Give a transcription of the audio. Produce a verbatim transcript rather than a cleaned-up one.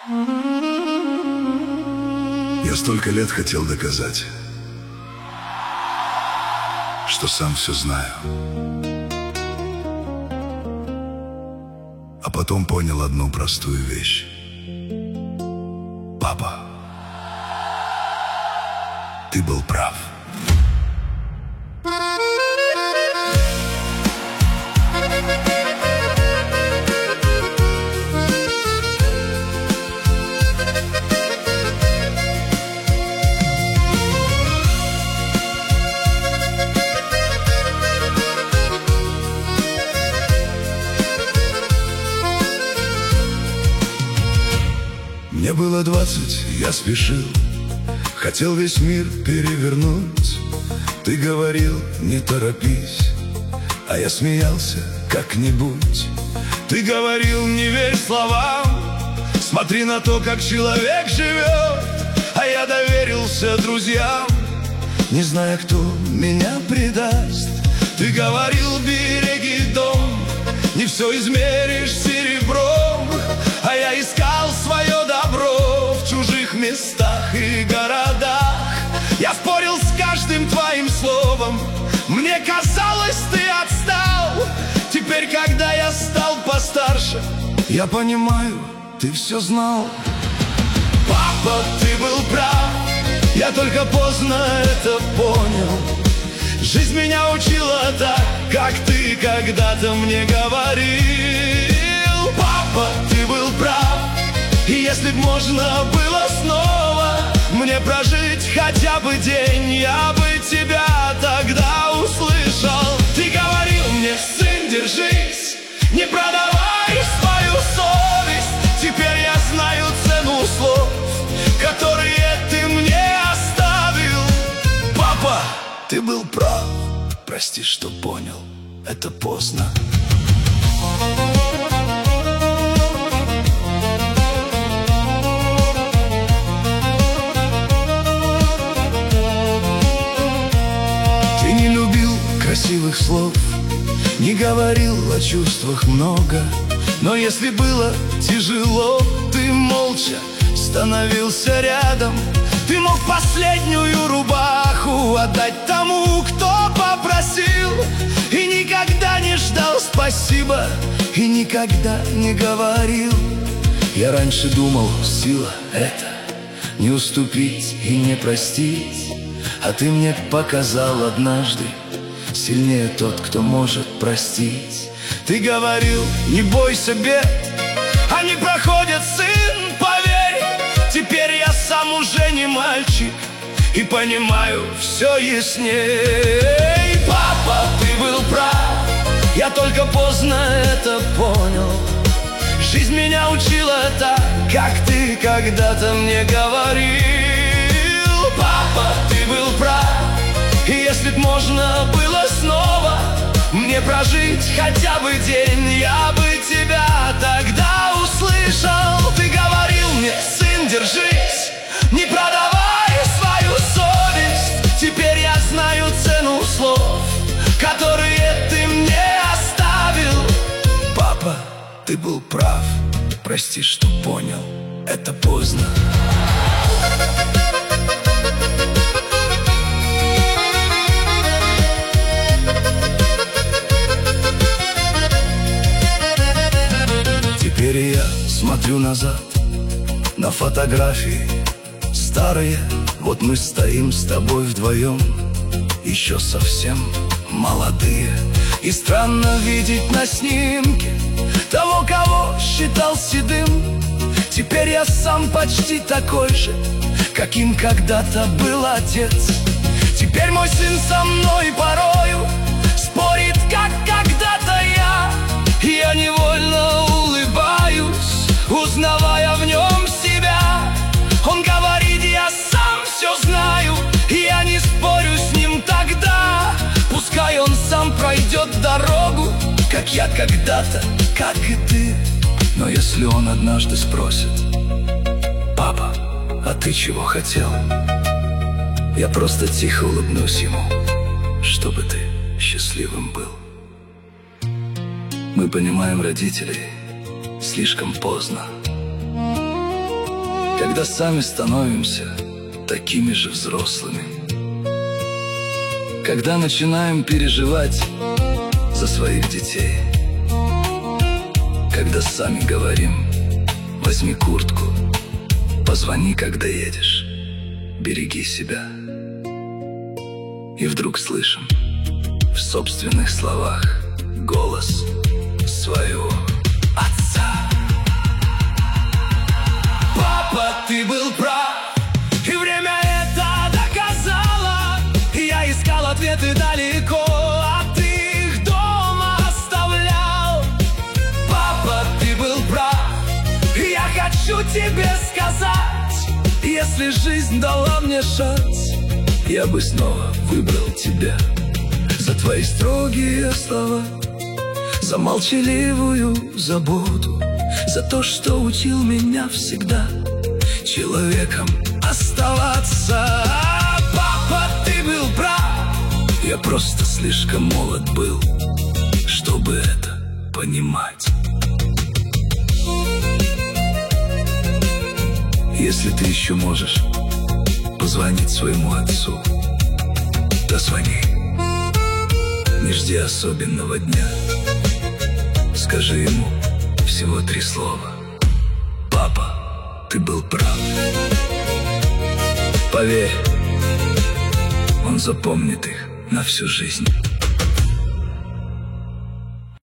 Я столько лет хотел доказать, что сам все знаю. А потом понял одну простую вещь. Папа, ты был прав. Мне было двадцать, я спешил, хотел весь мир перевернуть. Ты говорил, не торопись, а я смеялся как-нибудь. Ты говорил, не верь словам, смотри на то, как человек живет. А я доверился друзьям, не зная, кто меня предаст. Ты говорил, береги дом, не все измеришь серебром. А я искал свое добро в чужих местах и городах. Я спорил с каждым твоим словом, мне казалось, ты отстал. Теперь, когда я стал постарше, я понимаю, ты все знал. Папа, ты был прав, я только поздно это понял. Жизнь меня учила так, как ты когда-то мне говорил. Папа, ты был прав, и если б можно было снова мне прожить хотя бы день, я бы тебя тогда услышал. Ты говорил мне, сын, держись, не продавай свою совесть. Теперь я знаю цену слов, которые ты мне оставил. Папа, ты был прав, прости, что понял, это поздно. Ты не любил красивых слов, не говорил о чувствах много. Но если было тяжело, ты молча становился рядом. Ты мог последнюю рубаху отдать тому, кто попросил, и никогда не ждал спасибо, и никогда не говорил. Я раньше думал, сила — это не уступить и не простить. А ты мне показал однажды, сильнее тот, кто может простить. Ты говорил, не бойся бед, они проходят, сын, поверь. Теперь я сам уже не мальчик и понимаю все ясней. Папа, ты был прав, я только поздно это понял. Жизнь меня учила так, как ты когда-то мне говорил. Папа, ты был прав, и если б можно было снова мне прожить хотя бы день, я бы тебя тогда услышал. Ты говорил мне, сын, держись, не продавай свою совесть. Теперь я знаю цену слов, которые ты мне оставил. Папа, ты был прав, прости, что понял, это поздно. Теперь я смотрю назад на фотографии старые. Вот мы стоим с тобой вдвоем, еще совсем молодые. И странно видеть на снимке того, кого считал седым. Теперь я сам почти такой же, каким когда-то был отец. Теперь мой сын со мной порою спорит, как когда-то я. Я невольно улыбаюсь, узнавая в нем себя. Он говорит, я сам все знаю, я не спорю с ним тогда. Пускай он сам пройдет дорогу, как я когда-то, как и ты. Но если он однажды спросит, папа, а ты чего хотел? Я просто тихо улыбнусь ему, чтобы ты счастливым был. Мы понимаем родителей слишком поздно. когда сами становимся такими же взрослыми, когда начинаем переживать за своих детей, когда сами говорим: возьми куртку, позвони, когда едешь, береги себя. И вдруг слышим в собственных словах голос своего отца. Папа, ты был прав, и время это доказало. Я искал ответы далеко, а ты их дома оставлял. Папа, ты был прав, и я хочу тебе сказать: если жизнь дала мне шанс, я бы снова выбрал тебя. За твои строгие слова, за молчаливую заботу, за то, что учил меня всегда человеком оставаться. Папа, ты был прав, я просто слишком молод был, чтобы это понимать. Если ты еще можешь позвонить своему отцу, дозвони. Не жди особенного дня, скажи ему всего три слова: папа, ты был прав. Поверь, он запомнит их на всю жизнь.